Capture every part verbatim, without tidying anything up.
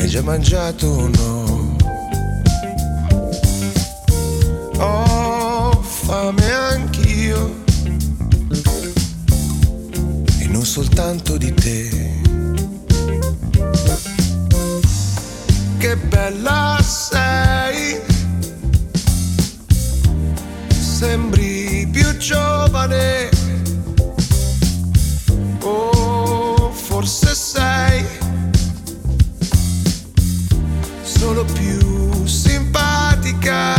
Hai già mangiato o no? Ho fame anch'io e non soltanto di te. Che bella sei, sembri più giovane, o forse sei solo più simpatica.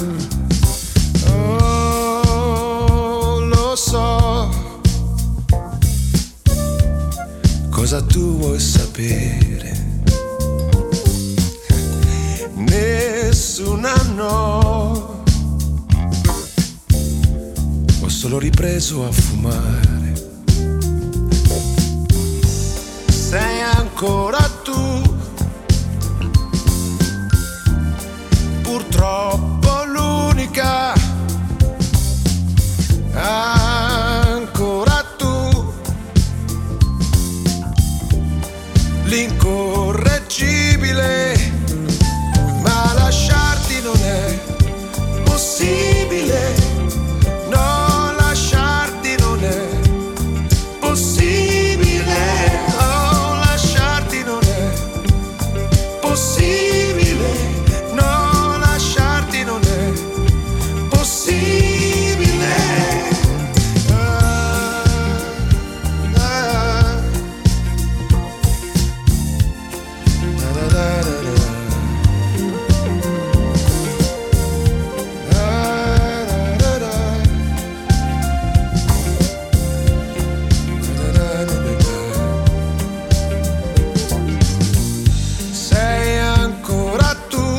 Oh, lo so. Cosa tu vuoi sapere? Nessuna no. Ho solo ripreso a fumare. Sei ancora tu, purtroppo l'unica. Ancora tu, l'incorreggibile. Ma lasciarti non è possibile. No, lasciarti non è possibile. Oh, lasciarti non è possibile. No, lasciarti non è possibile. Ah, ah. Da, da, da, da, da. Sei ancora tu,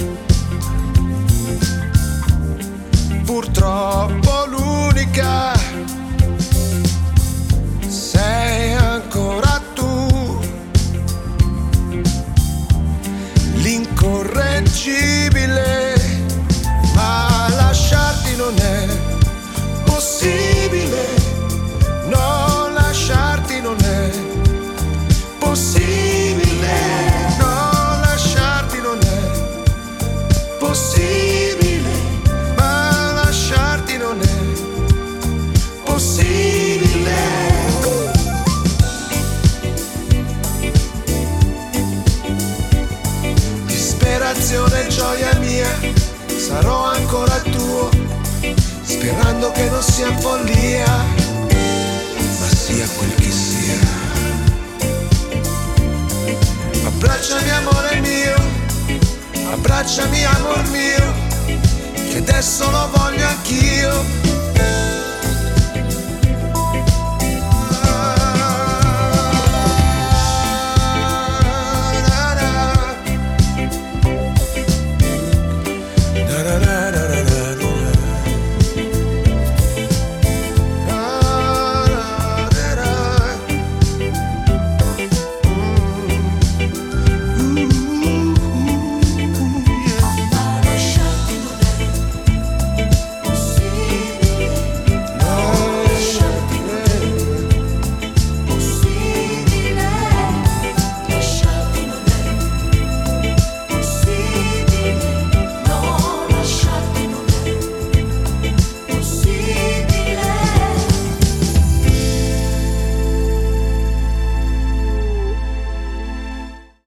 purtroppo l'unica. Sei ancora tu, l'incorreggibile. Ma lasciarti non è possibile. No, lasciarti non è possibile. No, lasciarti non è possibile. Ma lasciarti non è possibile. Disperazione, gioia mia, sarò ancora tuo, sperando che non sia follia, ma sia quel che sia. Abbracciami amore mio, abbracciami amor mio, che adesso lo voglio anch'io.